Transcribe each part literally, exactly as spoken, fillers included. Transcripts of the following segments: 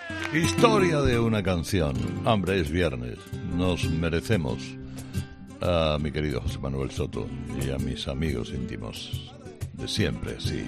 Historia de una canción. Hombre, es viernes. Nos merecemos a mi querido José Manuel Soto y a mis amigos íntimos de siempre, sí.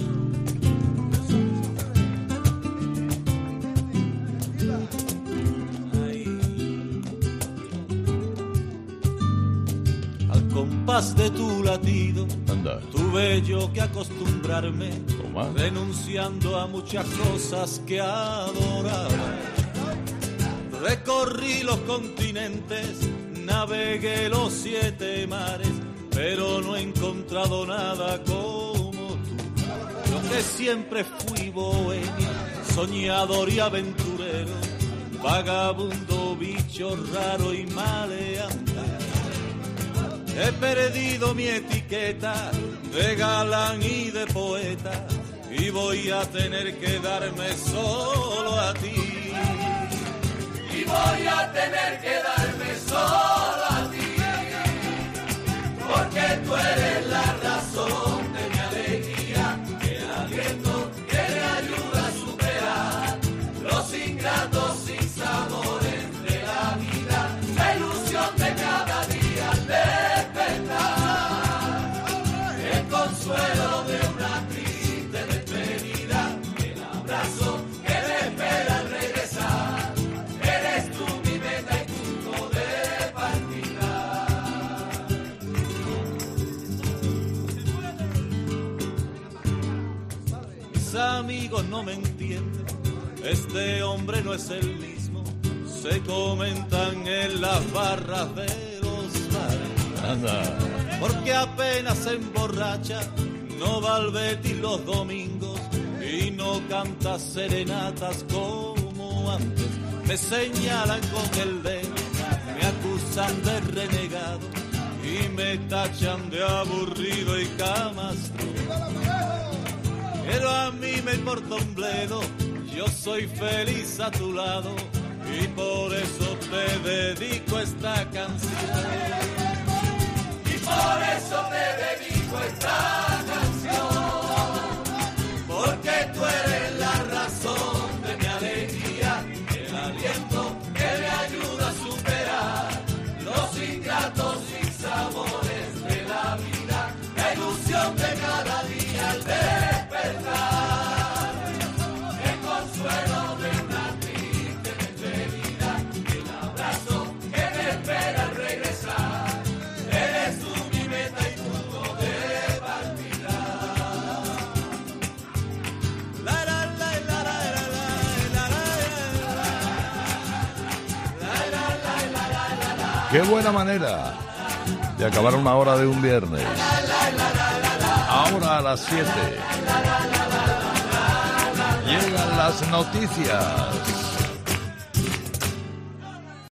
Al compás de tu latido, Anda. tuve yo que acostumbrarme, Toma. renunciando a muchas cosas que adoraba. Recorrí los continentes, navegué los siete mares, pero no he encontrado nada como tú. Yo que siempre fui bohemio, soñador y aventurero, vagabundo, bicho raro y maleante. He perdido mi etiqueta de galán y de poeta y voy a tener que darme solo a ti. Y voy a tener que darme solo a ti, porque tú eres la razón de mi alegría, el aliento que me ayuda a superar los ingratos sin sabores de la vida, la ilusión de cada día al despertar, el consuelo de una triste despedida, el abrazo que me espera al regresar. Eres tú mi meta y punto de partida. Mis amigos no me entienden, este hombre no es el mismo, se comentan en las barras de los bares. Anda. Porque apenas se emborracha, no va al Betis los domingos y no canta serenatas como antes. Me señalan con el dedo, me acusan de renegado y me tachan de aburrido y camastro. Pero a mí me importa un bledo, yo soy feliz a tu lado y por eso te dedico esta canción. Y por eso te dedico esta canción, porque tú eres la razón de mi alegría, el aliento que me ayuda a superar los ingratos sin sabores de la vida, la ilusión de cada día al despertar, el consuelo de una triste despedida, el abrazo que me espera al regresar. Eres tú mi meta y punto de partida. La la la la la la la la la la. Qué buena manera de acabar una hora de un viernes. Ahora a las siete llegan las noticias.